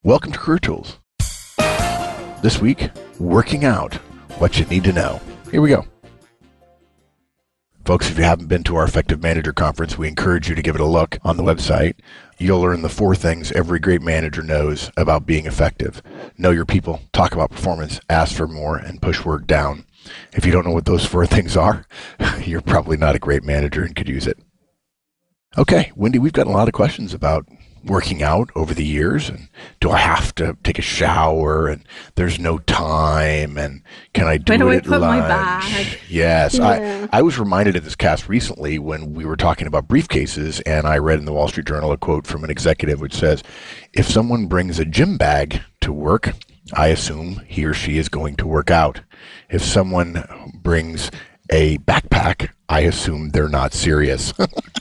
Welcome to Career Tools. This week, working out, what you need to know. Here we go. Folks, if you haven't been to our Effective Manager Conference, we encourage you to give it a look on the website. You'll learn the 4 things every great manager knows about being effective. Know your people, talk about performance, ask for more, and push work down. If you don't know what those 4 things are, you're probably not a great manager and could use it. Okay, Wendy, we've got a lot of questions about working out over the years, and do I have to take a shower, and there's no time, and can I do it at lunch? My bag? Yes, Yeah. I was reminded of this cast recently when we were talking about briefcases, and I read in the Wall Street Journal a quote from an executive which says, if someone brings a gym bag to work, I assume he or she is going to work out. If someone brings a backpack, I assume they're not serious.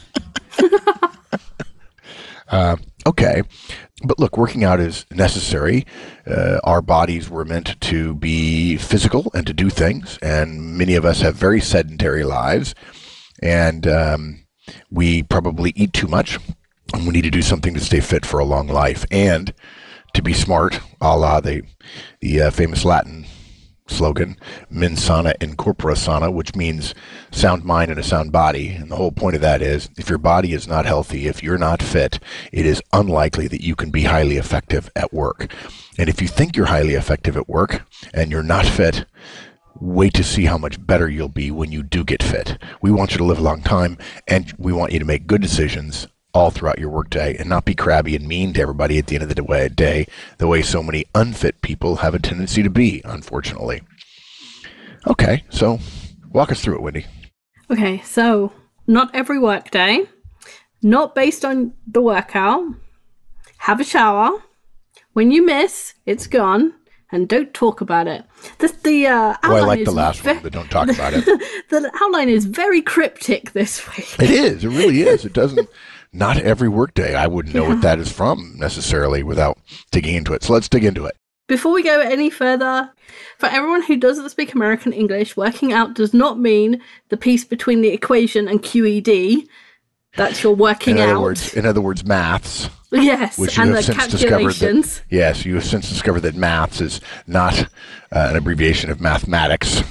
Okay, but look, working out is necessary. Our bodies were meant to be physical and to do things, and many of us have very sedentary lives, and we probably eat too much, and we need to do something to stay fit for a long life, and to be smart, a la the famous Latin slogan, mens sana in corpore sana, which means sound mind and a sound body. And the whole point of that is, if your body is not healthy, if you're not fit, it is unlikely that you can be highly effective at work. And if you think you're highly effective at work and you're not fit, wait to see how much better you'll be when you do get fit. We want you to live a long time, and we want you to make good decisions all throughout your workday and not be crabby and mean to everybody at the end of the day, the way so many unfit people have a tendency to be, unfortunately. Okay, so walk us through it, Wendy. Okay, so not every workday, not based on the workout. Have a shower. When you miss, it's gone, and don't talk about it. The outline I like the last one, but don't talk about it. The outline is very cryptic this week. It is. It really is. It doesn't. Not every workday. I wouldn't know what that is from necessarily without digging into it. So let's dig into it. Before we go any further, for everyone who doesn't speak American English, working out does not mean the piece between the equation and QED. That's your working out. In other words, maths. Yes, which you and have the since calculations. Yes, you have since discovered that maths is not an abbreviation of mathematics.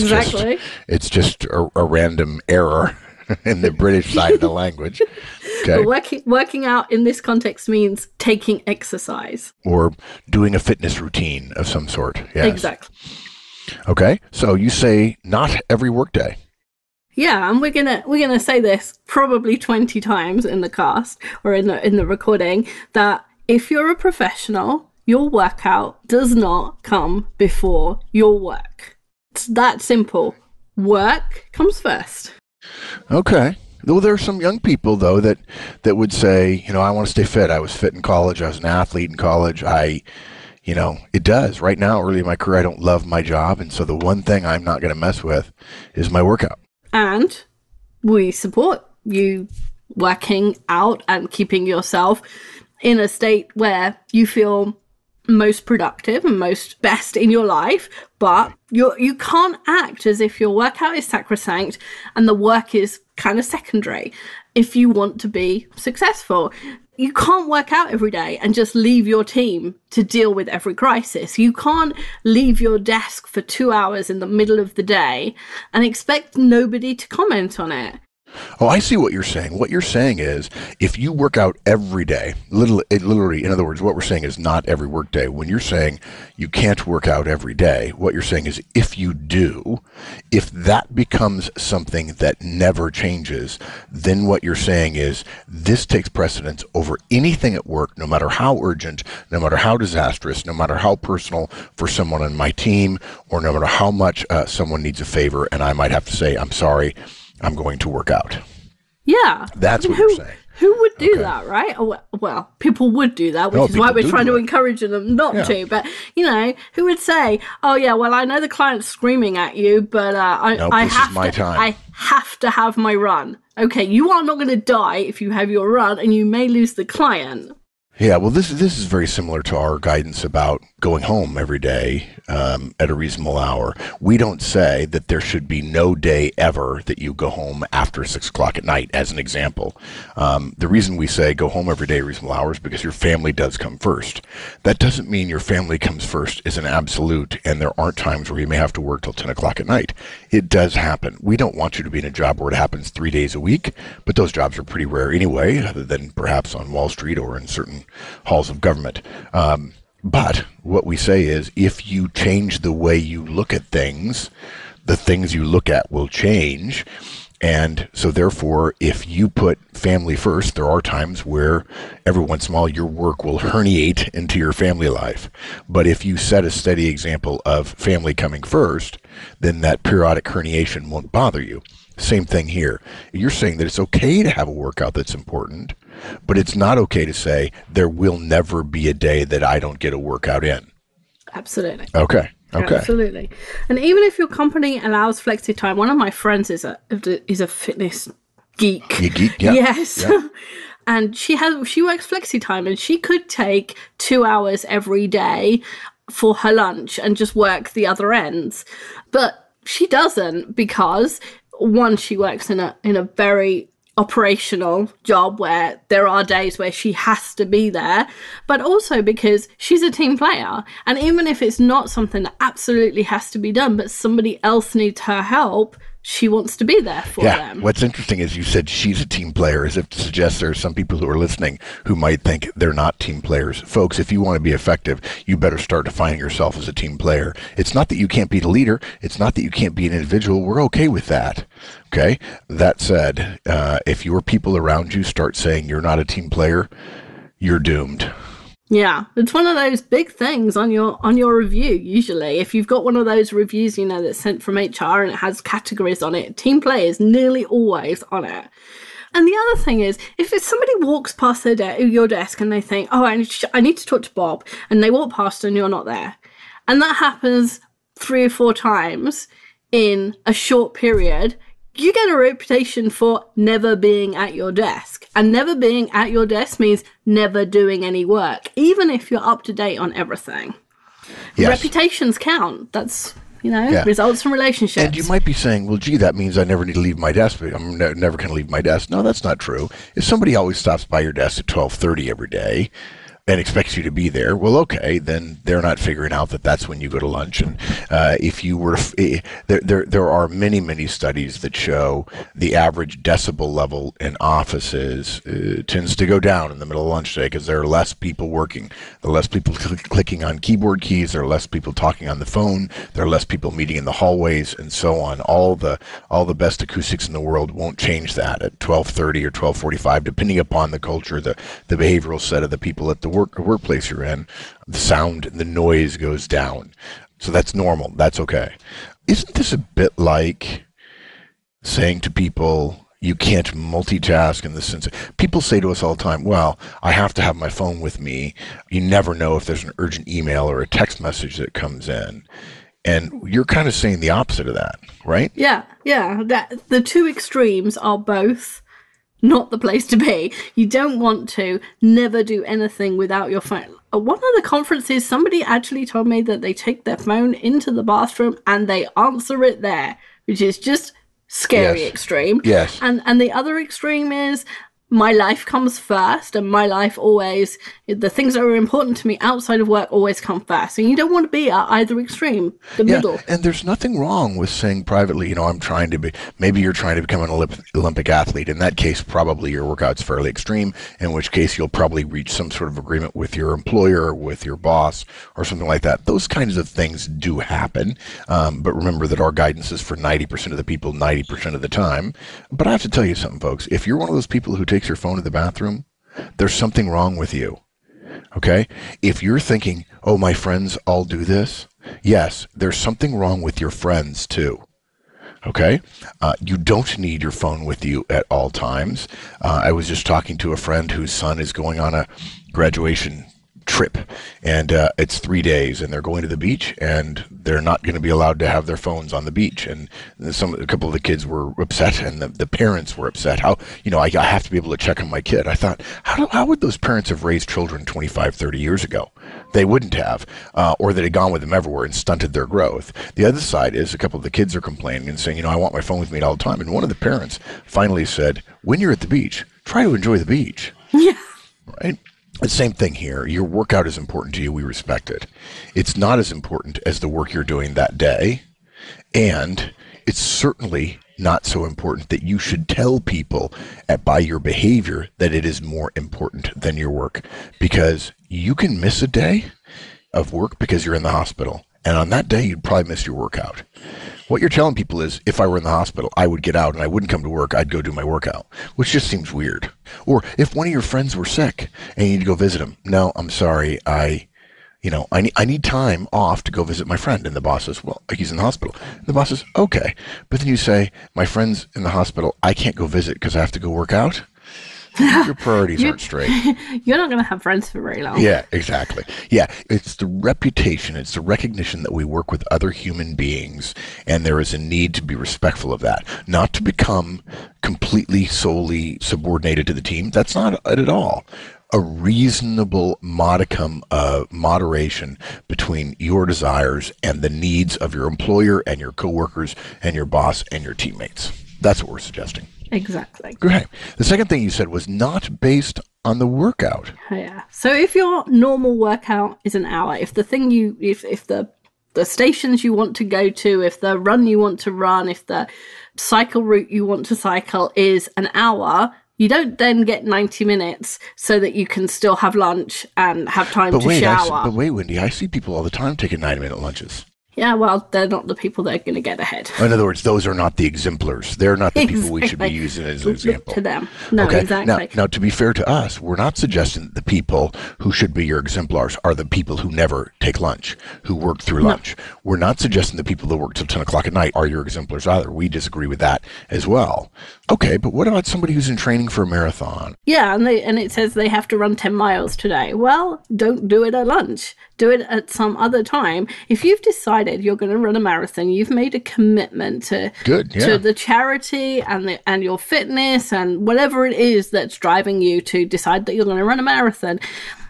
It's just a random error in the British side of the language. Okay. But working out in this context means taking exercise. Or doing a fitness routine of some sort. Yes. Exactly. Okay, so you say not every workday. Yeah, and we're gonna say this probably 20 times in the cast or in the recording, that if you're a professional, your workout does not come before your work. It's that simple. Work comes first. Okay. Well, there are some young people, though, that would say, I want to stay fit. I was fit in college. I was an athlete in college. It does. Right now, early in my career, I don't love my job. And so the one thing I'm not going to mess with is my workout. And we support you working out and keeping yourself in a state where you feel most productive and most best in your life, but you can't act as if your workout is sacrosanct and the work is kind of secondary if you want to be successful. You can't work out every day and just leave your team to deal with every crisis. You can't leave your desk for 2 hours in the middle of the day and expect nobody to comment on it. Oh, I see what you're saying. What you're saying is, if you work out every day, literally, in other words, what we're saying is not every work day. When you're saying you can't work out every day, what you're saying is if you do, if that becomes something that never changes, then what you're saying is this takes precedence over anything at work, no matter how urgent, no matter how disastrous, no matter how personal for someone on my team, or no matter how much someone needs a favor, and I might have to say, I'm sorry, I'm going to work out. Yeah. That's what you're saying. Who would do that, right? Well, people would do that, which is why we're trying to encourage them not to. But, who would say, oh, yeah, well, I know the client's screaming at you, but I have to have my run. Okay, you are not going to die if you have your run, and you may lose the client. Yeah, well, this is very similar to our guidance about going home every day at a reasonable hour. We don't say that there should be no day ever that you go home after 6 o'clock at night, as an example. The reason we say go home every day at reasonable hours is because your family does come first. That doesn't mean your family comes first is an absolute, and there aren't times where you may have to work till 10 o'clock at night. It does happen. We don't want you to be in a job where it happens 3 days a week, but those jobs are pretty rare anyway, other than perhaps on Wall Street or in certain halls of government. But what we say is, if you change the way you look at things, the things you look at will change. And so therefore, if you put family first, there are times where every once in a while your work will herniate into your family life. But if you set a steady example of family coming first, then that periodic herniation won't bother you. Same thing here. You're saying that it's okay to have a workout that's important, but it's not okay to say there will never be a day that I don't get a workout in. Absolutely. Okay. Absolutely. And even if your company allows flexi time, one of my friends is a fitness geek. You geek? Yeah. Yes. Yeah. And she works flexi time, and she could take 2 hours every day for her lunch and just work the other ends. But she doesn't, because one, she works in a very operational job where there are days where she has to be there, but also because she's a team player. And even if it's not something that absolutely has to be done, but somebody else needs her help, she wants to be there for them. What's interesting is you said she's a team player, as if to suggest there are some people who are listening who might think they're not team players. Folks, if you want to be effective, you better start defining yourself as a team player. It's not that you can't be the leader. It's not that you can't be an individual. We're okay with that. Okay? That said, if your people around you start saying you're not a team player, you're doomed. Yeah, it's one of those big things on your review. Usually, if you've got one of those reviews, that's sent from HR and it has categories on it, team play is nearly always on it. And the other thing is, if somebody walks past your desk and they think, oh, I need to talk to Bob, and they walk past and you're not there, and that happens 3 or 4 times in a short period, you get a reputation for never being at your desk. And never being at your desk means never doing any work, even if you're up to date on everything. Yes. Reputations count. That's, results from relationships. And you might be saying, well, gee, that means I never need to leave my desk. But I'm never going to leave my desk. No, that's not true. If somebody always stops by your desk at 12:30 every day and expects you to be there, well, okay, then they're not figuring out that that's when you go to lunch. And if you were, there are many, many studies that show the average decibel level in offices tends to go down in the middle of lunch day because there are less people working. There are less people clicking on keyboard keys. There are less people talking on the phone. There are less people meeting in the hallways, and so on. All the best acoustics in the world won't change that at 12:30 or 12:45, depending upon the culture, the behavioral set of the people at the workplace you're in. The sound, the noise goes down. So that's normal. That's okay. Isn't this a bit like saying to people, you can't multitask in the sense of, people say to us all the time, well, I have to have my phone with me. You never know if there's an urgent email or a text message that comes in. And you're kind of saying the opposite of that, right? Yeah. The two extremes are both not the place to be. You don't want to never do anything without your phone. At one of the conferences, somebody actually told me that they take their phone into the bathroom and they answer it there, which is just scary extreme. Yes. And the other extreme is, my life comes first, and my life always, the things that are important to me outside of work always come first. And you don't want to be at either extreme, the middle. And there's nothing wrong with saying privately, I'm trying to be, maybe you're trying to become an Olympic athlete. In that case, probably your workout's fairly extreme, in which case you'll probably reach some sort of agreement with your employer or with your boss or something like that. Those kinds of things do happen. But remember that our guidance is for 90% of the people 90% of the time. But I have to tell you something, folks. If you're one of those people who takes your phone to the bathroom, there's something wrong with you. Okay? If you're thinking, oh, my friends all do this, yes, there's something wrong with your friends too. Okay? You don't need your phone with you at all times. I was just talking to a friend whose son is going on a graduation trip, and it's 3 days, and they're going to the beach, and they're not going to be allowed to have their phones on the beach. And a couple of the kids were upset, and the parents were upset. How, I have to be able to check on my kid. I thought, how would those parents have raised children 25, 30 years ago? they wouldn't have, or that had gone with them everywhere and stunted their growth. The other side is a couple of the kids are complaining and saying, I want my phone with me all the time. And one of the parents finally said, when you're at the beach, try to enjoy the beach. Yeah. Right? The same thing here. Your workout is important to you. We respect it. It's not as important as the work you're doing that day. And it's certainly not so important that you should tell people by your behavior that it is more important than your work, because you can miss a day of work because you're in the hospital. And on that day, you'd probably miss your workout. What you're telling people is, if I were in the hospital, I would get out and I wouldn't come to work. I'd go do my workout, which just seems weird. Or if one of your friends were sick and you need to go visit him. No, I'm sorry. I need time off to go visit my friend. And the boss says, well, he's in the hospital. And the boss says, okay. But then you say, my friend's in the hospital. I can't go visit because I have to go work out. Your priorities aren't straight. You're not going to have friends for very long. Yeah, exactly. Yeah, it's the reputation, it's the recognition that we work with other human beings, and there is a need to be respectful of that, not to become completely, solely subordinated to the team. That's not it at all. A reasonable modicum of moderation between your desires and the needs of your employer and your coworkers and your boss and your teammates. That's what we're suggesting. Exactly. Okay. The second thing you said was not based on the workout. Yeah. So if your normal workout is an hour, if the thing if the stations you want to go to, if the run you want to run, if the cycle route you want to cycle is an hour, you don't then get 90 minutes so that you can still have lunch and have time to shower. But wait, Wendy, I see people all the time taking 90-minute lunches. Yeah, well, they're not the people that are going to get ahead. In other words, those are not the exemplars. They're not the people we should be using as an example. To them. No, okay. Exactly. Now, to be fair to us, we're not suggesting that the people who should be your exemplars are the people who never take lunch, who work through lunch. We're not suggesting the people that work till 10 o'clock at night are your exemplars either. We disagree with that as well. Okay, but what about somebody who's in training for a marathon? Yeah, and it says they have to run 10 miles today. Well, don't do it at lunch. Do it at some other time. If you've decided you're going to run a marathon, you've made a commitment to the charity and your fitness and whatever it is that's driving you to decide that you're going to run a marathon,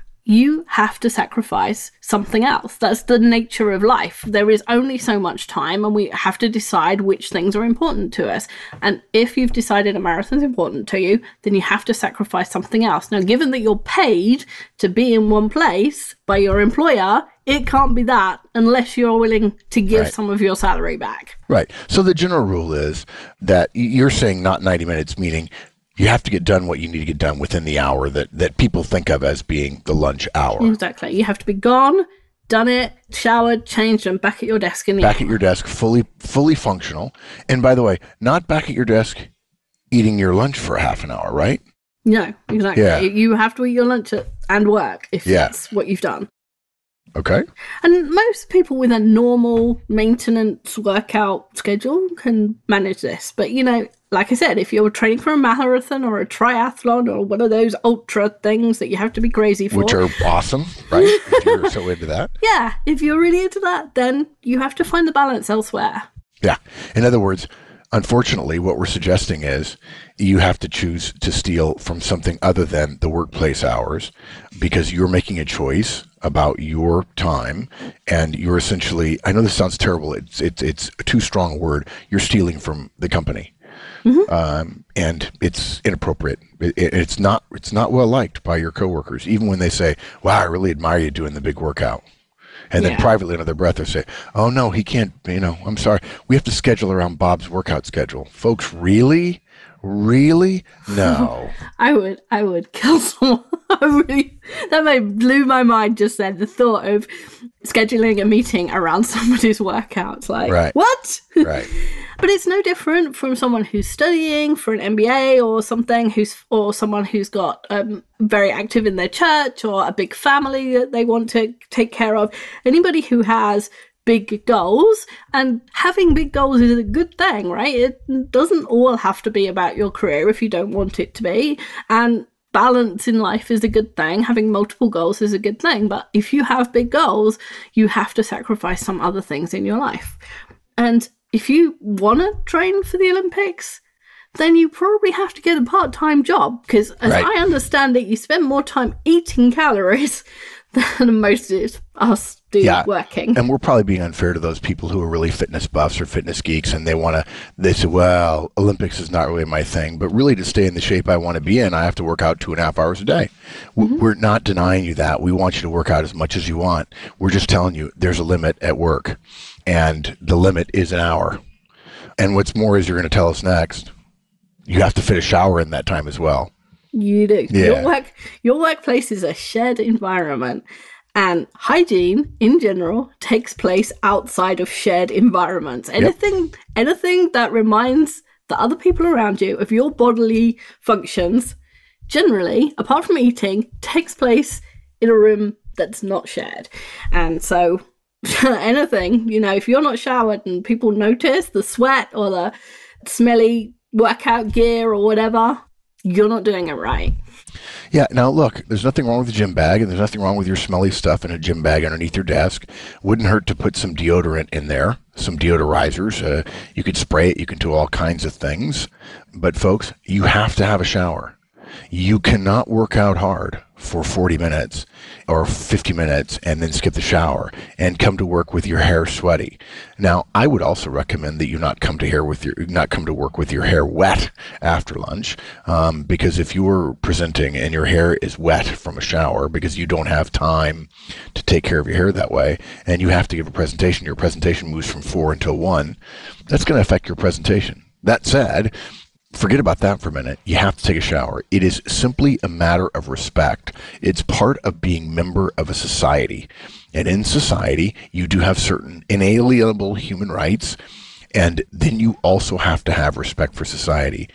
you have to sacrifice something else. That's the nature of life. There is only so much time, and we have to decide which things are important to us. And if you've decided a marathon is important to you, then you have to sacrifice something else. Now, given that you're paid to be in one place by your employer, it can't be that unless you're willing to give some of your salary back. Right. So the general rule is that you're saying not 90 minutes, meaning you have to get done what you need to get done within the hour that people think of as being the lunch hour. Exactly. You have to be gone, done it, showered, changed, and back at your desk in the Back at your desk, fully functional. And by the way, not back at your desk eating your lunch for a half an hour, right? No, exactly. Yeah. You have to eat your lunch and work if that's what you've done. Okay. And most people with a normal maintenance workout schedule can manage this. But, like I said, if you're training for a marathon or a triathlon or one of those ultra things that you have to be crazy for. Which are awesome, right? If you're so into that. Yeah. If you're really into that, then you have to find the balance elsewhere. Yeah. In other words, unfortunately, what we're suggesting is you have to choose to steal from something other than the workplace hours because you're making a choice about your time and you're essentially, I know this sounds terrible, it's a too strong a word, you're stealing from the company. Mm-hmm. And it's inappropriate. It's not well liked by your coworkers, even when they say, wow, I really admire you doing the big workout. And then privately under their breath, they say, oh, no, he can't, I'm sorry. We have to schedule around Bob's workout schedule. Folks, really? Really? No. I would kill someone. That blew my mind just then, the thought of scheduling a meeting around somebody's workouts. Like, what? Right. But it's no different from someone who's studying for an MBA or something, or someone who's got very active in their church or a big family that they want to take care of. Anybody who has big goals, and having big goals is a good thing, right? It doesn't all have to be about your career if you don't want it to be. And balance in life is a good thing. Having multiple goals is a good thing. But if you have big goals, you have to sacrifice some other things in your life. And if you want to train for the Olympics, then you probably have to get a part-time job because as I understand it, you spend more time eating calories than most of us do working. And we're probably being unfair to those people who are really fitness buffs or fitness geeks, and they say, well, Olympics is not really my thing, but really to stay in the shape I want to be in, I have to work out 2.5 hours a day. We're not denying you that. We want you to work out as much as you want. We're just telling you there's a limit at work, and the limit is an hour. And what's more is you're going to tell us next, you have to fit a shower in that time as well. You do. Yeah. Your workplace is a shared environment, and hygiene in general takes place outside of shared environments. Anything that reminds the other people around you of your bodily functions, generally, apart from eating, takes place in a room that's not shared. And so anything, if you're not showered and people notice the sweat or the smelly workout gear or whatever, you're not doing it right. Yeah. Now, look, there's nothing wrong with a gym bag, and there's nothing wrong with your smelly stuff in a gym bag underneath your desk. Wouldn't hurt to put some deodorant in there, some deodorizers. You could spray it. You can do all kinds of things. But, folks, you have to have a shower. You cannot work out hard for 40 minutes or 50 minutes and then skip the shower and come to work with your hair sweaty. Now, I would also recommend that you not come to work with your hair wet after lunch, because if you are presenting and your hair is wet from a shower because you don't have time to take care of your hair that way, and you have to give a presentation, your presentation moves from 4 until 1, that's going to affect your presentation. That said, forget about that for a minute. You have to take a shower. It is simply a matter of respect. It's part of being member of a society. And in society, you do have certain inalienable human rights, and then you also have to have respect for society.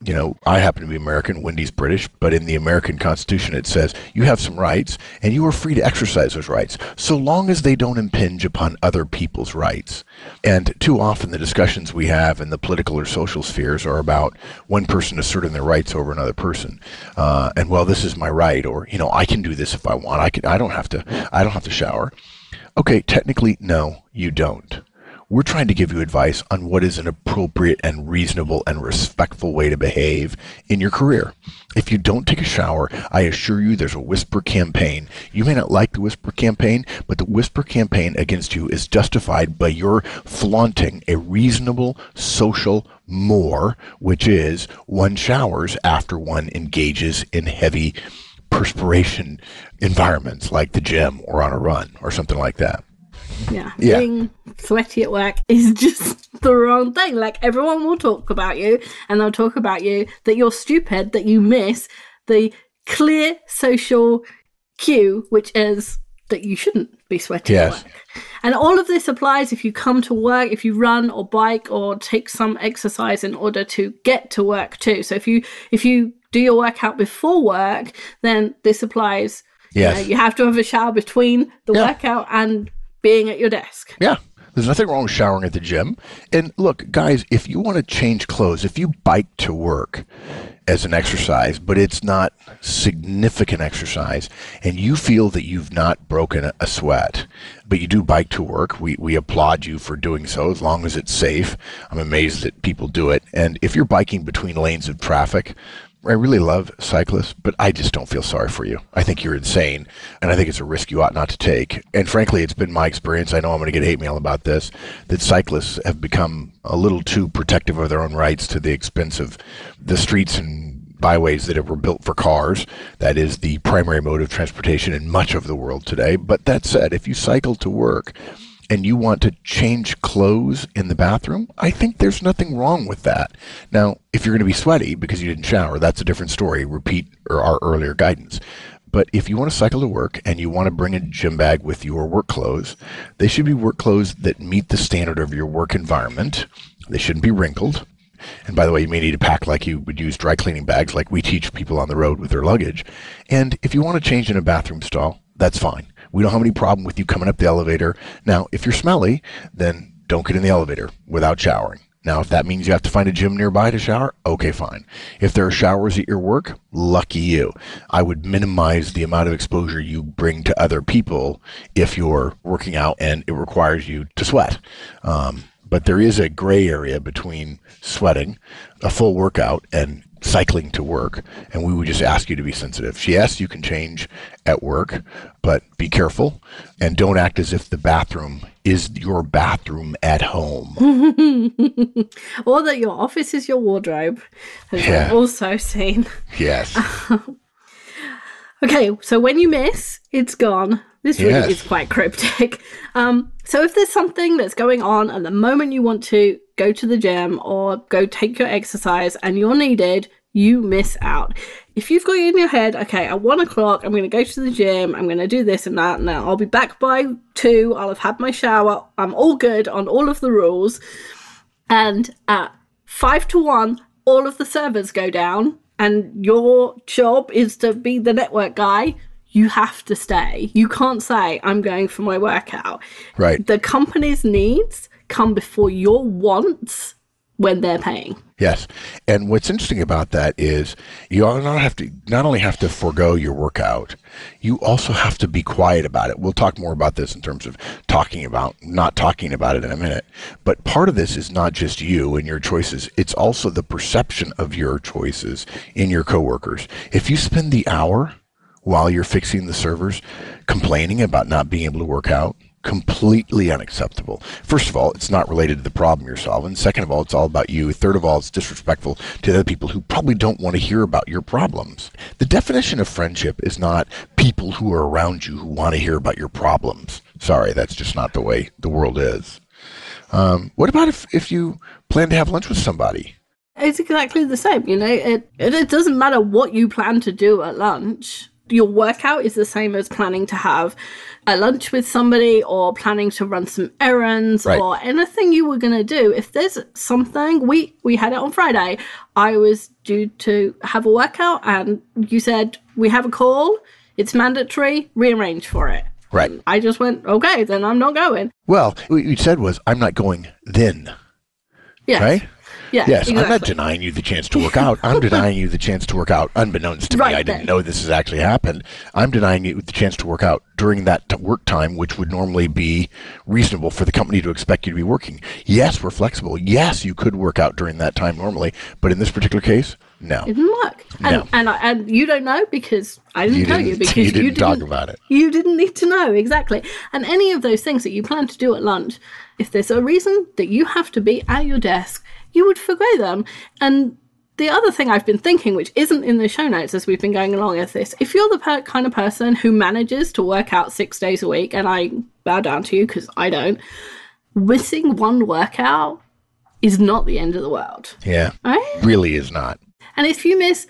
I happen to be American, Wendy's British, but in the American Constitution it says you have some rights and you are free to exercise those rights so long as they don't impinge upon other people's rights. And too often the discussions we have in the political or social spheres are about one person asserting their rights over another person. And well, this is my right, or I can do this if I want. I don't have to shower. Okay, technically, no, you don't. We're trying to give you advice on what is an appropriate and reasonable and respectful way to behave in your career. If you don't take a shower, I assure you there's a whisper campaign. You may not like the whisper campaign, but the whisper campaign against you is justified by your flaunting a reasonable social more, which is one showers after one engages in heavy perspiration environments like the gym or on a run or something like that. Yeah, being sweaty at work is just the wrong thing. Like, everyone will talk about you, and they'll talk about you that you're stupid, that you miss the clear social cue, which is that you shouldn't be sweaty at work. And all of this applies if you come to work, if you run or bike or take some exercise in order to get to work too. So if you do your workout before work, then this applies. Yes. You have to have a shower between the workout and being at your desk. Yeah. There's nothing wrong with showering at the gym. And look, guys, if you want to change clothes, if you bike to work as an exercise, but it's not significant exercise, and you feel that you've not broken a sweat, but you do bike to work, we applaud you for doing so as long as it's safe. I'm amazed that people do it. And if you're biking between lanes of traffic, I really love cyclists, but I just don't feel sorry for you. I think you're insane, and I think it's a risk you ought not to take. And frankly, it's been my experience, I know I'm going to get hate mail about this, that cyclists have become a little too protective of their own rights to the expense of the streets and byways that were built for cars. That is the primary mode of transportation in much of the world today. But that said, if you cycle to work and you want to change clothes in the bathroom, I think there's nothing wrong with that. Now, if you're going to be sweaty because you didn't shower, that's a different story. Repeat our earlier guidance. But if you want to cycle to work and you want to bring a gym bag with your work clothes, they should be work clothes that meet the standard of your work environment. They shouldn't be wrinkled. And by the way, you may need to pack like you would use dry cleaning bags, like we teach people on the road with their luggage. And if you want to change in a bathroom stall, that's fine. We don't have any problem with you coming up the elevator. Now, if you're smelly, then don't get in the elevator without showering. Now, if that means you have to find a gym nearby to shower, okay, fine. If there are showers at your work, lucky you. I would minimize the amount of exposure you bring to other people if you're working out and it requires you to sweat. But there is a gray area between sweating, a full workout, and cycling to work, and we would just ask you to be sensitive. Yes, you can change at work, but be careful and don't act as if the bathroom is your bathroom at home. Or that your office is your wardrobe, as Yeah. I've also seen. Yes. Okay, so when you miss, it's gone. This really Yes. is quite cryptic. So if there's something that's going on at the moment you want to go to the gym or go take your exercise and you're needed, you miss out. If you've got in your head, okay, at 1 o'clock, I'm going to go to the gym, I'm going to do this and that, and I'll be back by 2, I'll have had my shower, I'm all good on all of the rules, and at 5 to 1, all of the servers go down, and your job is to be the network guy, you have to stay. You can't say, I'm going for my workout. Right. The company's needs come before your wants when they're paying. Yes. And what's interesting about that is you not only have to forego your workout, you also have to be quiet about it. We'll talk more about this in terms of not talking about it in a minute. But part of this is not just you and your choices. It's also the perception of your choices in your coworkers. If you spend the hour while you're fixing the servers complaining about not being able to work out, completely unacceptable. First of all, it's not related to the problem you're solving. Second of all, it's all about you. Third of all, it's disrespectful to the other people who probably don't want to hear about your problems. The definition of friendship is not people who are around you who want to hear about your problems. Sorry, that's just not the way the world is. What about if you plan to have lunch with somebody? It's exactly the same, you know. It doesn't matter what you plan to do at lunch. Your workout is the same as planning to have a lunch with somebody or planning to run some errands Right. or anything you were going to do. If there's something, we had it on Friday. I was due to have a workout and you said, we have a call. It's mandatory. Rearrange for it. Right. I just went, okay, then I'm not going. Well, what you said was, I'm not going then, Yes. right? Yeah, Yes, exactly. I'm not denying you the chance to work out. I'm denying you the chance to work out unbeknownst to me. Right I didn't then. know this has actually happened. I'm denying you the chance to work out during that work time, which would normally be reasonable for the company to expect you to be working. Yes, we're flexible. Yes, you could work out during that time normally, but in this particular case, no. It didn't work. No. And you don't know because I didn't tell you because you didn't talk about it. You didn't need to know, exactly. And any of those things that you plan to do at lunch, if there's a reason that you have to be at your desk, you would forgo them. And the other thing I've been thinking, which isn't in the show notes as we've been going along, is this. If you're the kind of person who manages to work out 6 days a week, and I bow down to you because I don't, missing one workout is not the end of the world. Yeah, Right? really is not. And if you miss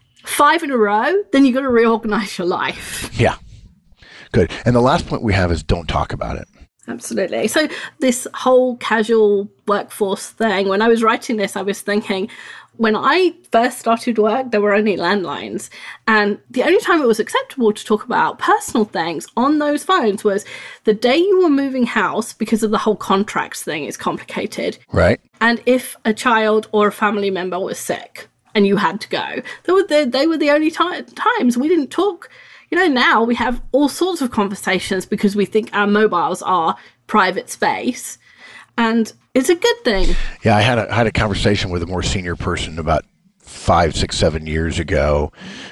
5 in a row, then you've got to reorganize your life. Yeah, good. And the last point we have is don't talk about it. Absolutely. So this whole casual workforce thing, when I was writing this, I was thinking, when I first started work, there were only landlines. And the only time it was acceptable to talk about personal things on those phones was the day you were moving house, because of the whole contracts thing is complicated. Right? And if a child or a family member was sick and you had to go, they were the only times we didn't talk. You know, now we have all sorts of conversations because we think our mobiles are private space. And it's a good thing. Yeah, I had a conversation with a more senior person about 5, 6, 7 years ago,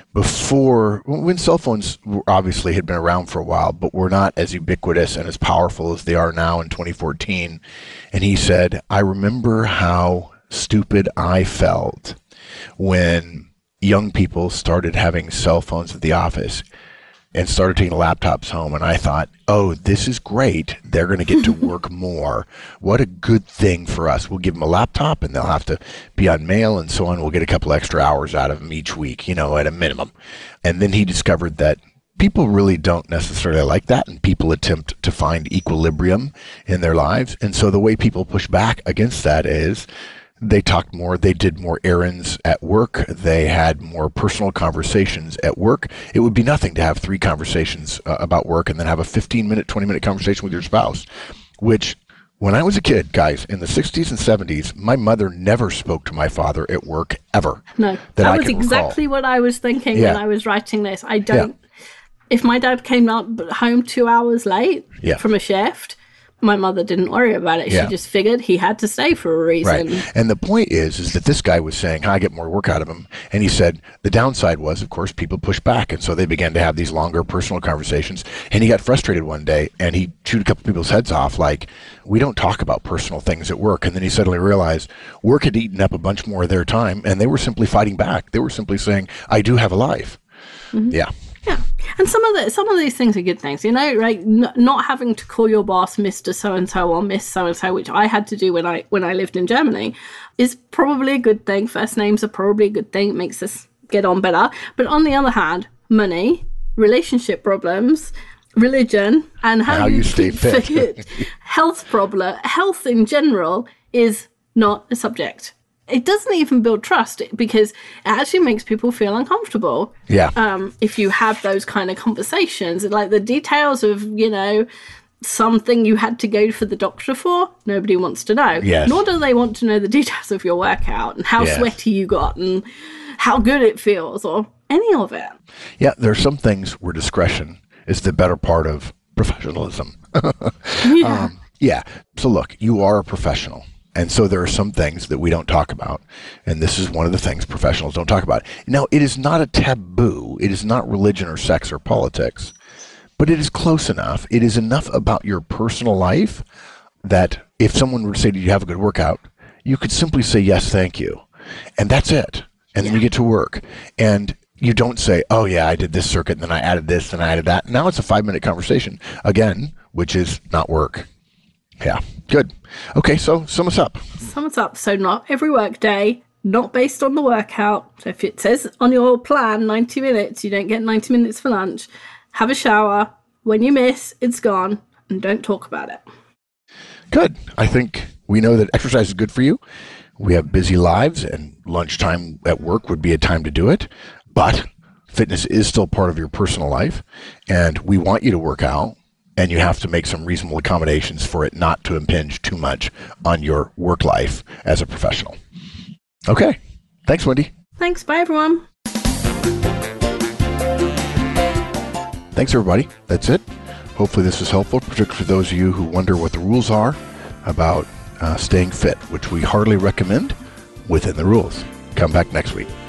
when cell phones obviously had been around for a while, but were not as ubiquitous and as powerful as they are now in 2014. And he said, I remember how stupid I felt when young people started having cell phones at the office and started taking laptops home. And I thought, oh, this is great. They're going to get to work more. What a good thing for us. We'll give them a laptop and they'll have to be on mail and so on. We'll get a couple extra hours out of them each week, at a minimum. And then he discovered that people really don't necessarily like that, and people attempt to find equilibrium in their lives. And so the way people push back against that is they talked more, they did more errands at work, they had more personal conversations at work. It would be nothing to have 3 conversations about work and then have a 15-minute, 20-minute conversation with your spouse, which when I was a kid, guys, in the 60s and 70s, my mother never spoke to my father at work ever. No, that was exactly what I was thinking when I was writing this. If my dad came home 2 hours late from a shift, My mother didn't worry about it. Yeah. She just figured he had to stay for a reason. Right. And the point is that this guy was saying, I get more work out of him. And he said the downside was, of course, people pushed back. And so they began to have these longer personal conversations. And he got frustrated one day and he chewed a couple people's heads off, like, we don't talk about personal things at work. And then he suddenly realized work had eaten up a bunch more of their time and they were simply fighting back. They were simply saying, I do have a life. Mm-hmm. Yeah. Yeah, and some of these things are good things, right? Not having to call your boss Mr. So-and-so or Miss So-and-so, which I had to do when I lived in Germany, is probably a good thing. First names are probably a good thing. It makes us get on better. But on the other hand, money, relationship problems, religion, and how you stay fit, health in general is not a subject. It doesn't even build trust because it actually makes people feel uncomfortable. Yeah. If you have those kind of conversations, like the details of, something you had to go for the doctor for, nobody wants to know. Yes. Nor do they want to know the details of your workout and how sweaty you got and how good it feels or any of it. Yeah, there are some things where discretion is the better part of professionalism. Yeah. So look, you are a professional. And so there are some things that we don't talk about. And this is one of the things professionals don't talk about. Now, it is not a taboo. It is not religion or sex or politics. But it is close enough. It is enough about your personal life that if someone were to say, did you have a good workout? You could simply say, yes, thank you. And that's it. And then you get to work. And you don't say, oh, yeah, I did this circuit, and then I added this, and I added that. Now it's a 5-minute conversation, again, which is not work. Yeah, good. Okay, so sum us up. So not every work day, not based on the workout. So if it says on your plan 90 minutes, you don't get 90 minutes for lunch. Have a shower. When you miss, it's gone. And don't talk about it. Good. I think we know that exercise is good for you. We have busy lives, and lunchtime at work would be a time to do it. But fitness is still part of your personal life, and we want you to work out. And you have to make some reasonable accommodations for it not to impinge too much on your work life as a professional. Okay. Thanks, Wendy. Thanks. Bye, everyone. Thanks, everybody. That's it. Hopefully this was helpful, particularly for those of you who wonder what the rules are about staying fit, which we heartily recommend within the rules. Come back next week.